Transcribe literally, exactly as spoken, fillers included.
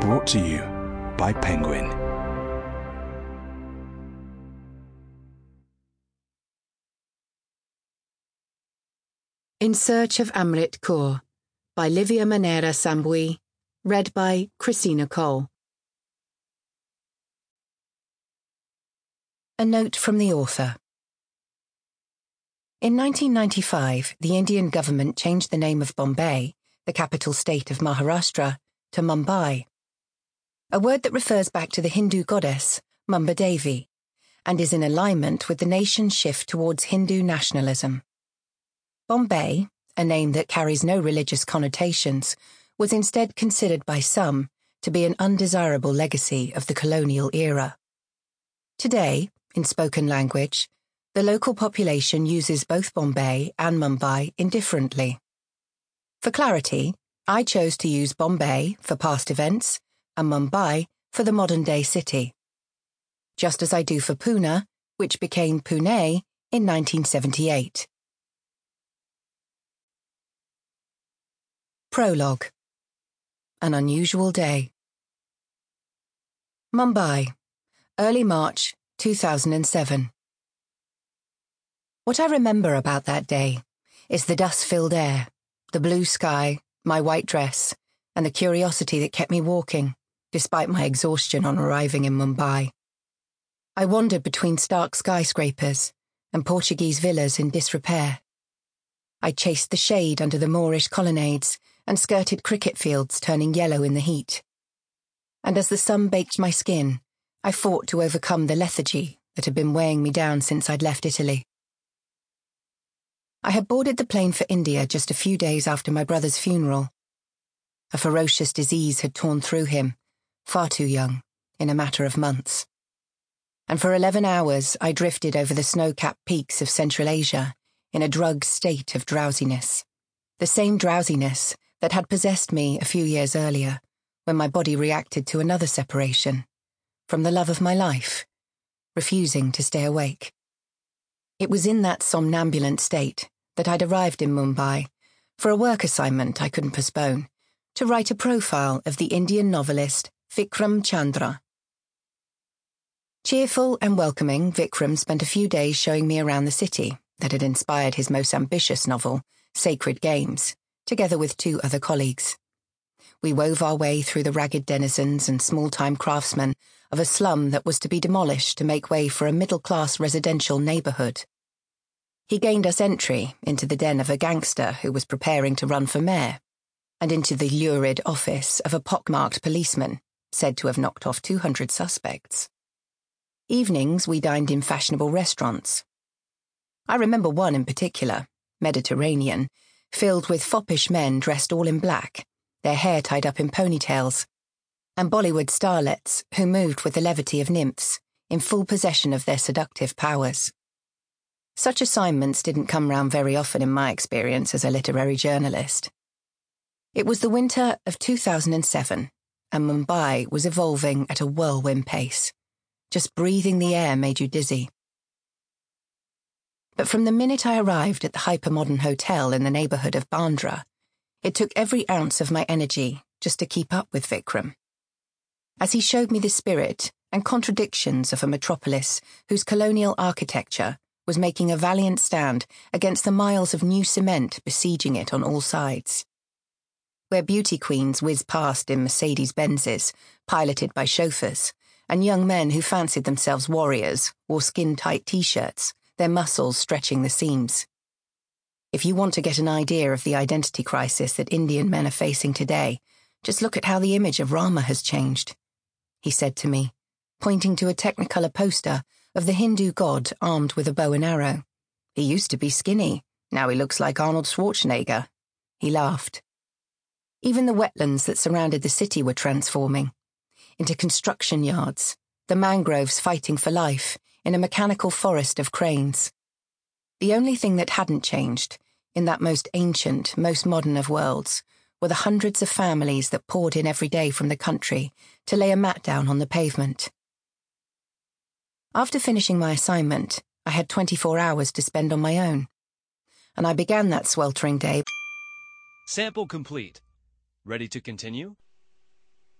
Brought to you by Penguin. In Search of Amrit Kaur by Livia Manera Sambui, read by Christina Cole. A note from the author. In nineteen ninety-five, the Indian government changed the name of Bombay, the capital state of Maharashtra, to Mumbai, a word that refers back to the Hindu goddess Mumba Devi, and is in alignment with the nation's shift towards Hindu nationalism. Bombay, a name that carries no religious connotations, was instead considered by some to be an undesirable legacy of the colonial era. Today, in spoken language, the local population uses both Bombay and Mumbai indifferently. For clarity, I chose to use Bombay for past events and Mumbai for the modern-day city, just as I do for Pune, which became Pune in nineteen seventy-eight. Prologue. An unusual day. Mumbai, early March two thousand seven. What I remember about that day is the dust-filled air, the blue sky, my white dress, and the curiosity that kept me walking, despite my exhaustion on arriving in Mumbai. I wandered between stark skyscrapers and Portuguese villas in disrepair. I chased the shade under the Moorish colonnades and skirted cricket fields turning yellow in the heat. And as the sun baked my skin, I fought to overcome the lethargy that had been weighing me down since I'd left Italy. I had boarded the plane for India just a few days after my brother's funeral. A ferocious disease had torn through him, far too young, in a matter of months. And for eleven hours I drifted over the snow-capped peaks of Central Asia in a drugged state of drowsiness. The same drowsiness that had possessed me a few years earlier, when my body reacted to another separation, from the love of my life, refusing to stay awake. It was in that somnambulant state that I'd arrived in Mumbai for a work assignment I couldn't postpone, to write a profile of the Indian novelist Vikram Chandra. Cheerful and welcoming, Vikram spent a few days showing me around the city that had inspired his most ambitious novel, Sacred Games, together with two other colleagues. We wove our way through the ragged denizens and small-time craftsmen of a slum that was to be demolished to make way for a middle-class residential neighbourhood. He gained us entry into the den of a gangster who was preparing to run for mayor, and into the lurid office of a pockmarked policeman, said to have knocked off two hundred suspects. Evenings we dined in fashionable restaurants. I remember one in particular, Mediterranean, filled with foppish men dressed all in black, their hair tied up in ponytails, and Bollywood starlets who moved with the levity of nymphs, in full possession of their seductive powers. Such assignments didn't come round very often in my experience as a literary journalist. It was the winter of two thousand seven, and Mumbai was evolving at a whirlwind pace. Just breathing the air made you dizzy. But from the minute I arrived at the hypermodern hotel in the neighbourhood of Bandra, it took every ounce of my energy just to keep up with Vikram. As he showed me the spirit and contradictions of a metropolis whose colonial architecture was making a valiant stand against the miles of new cement besieging it on all sides. Where beauty queens whizzed past in Mercedes-Benzes, piloted by chauffeurs, and young men who fancied themselves warriors wore skin-tight t-shirts, their muscles stretching the seams. If you want to get an idea of the identity crisis that Indian men are facing today, just look at how the image of Rama has changed, he said to me, pointing to a Technicolor poster of the Hindu god armed with a bow and arrow. He used to be skinny, now he looks like Arnold Schwarzenegger. He laughed. Even the wetlands that surrounded the city were transforming into construction yards, the mangroves fighting for life in a mechanical forest of cranes. The only thing that hadn't changed, in that most ancient, most modern of worlds, were the hundreds of families that poured in every day from the country to lay a mat down on the pavement. After finishing my assignment, I had twenty-four hours to spend on my own, and I began that sweltering day. Sample complete. Ready to continue?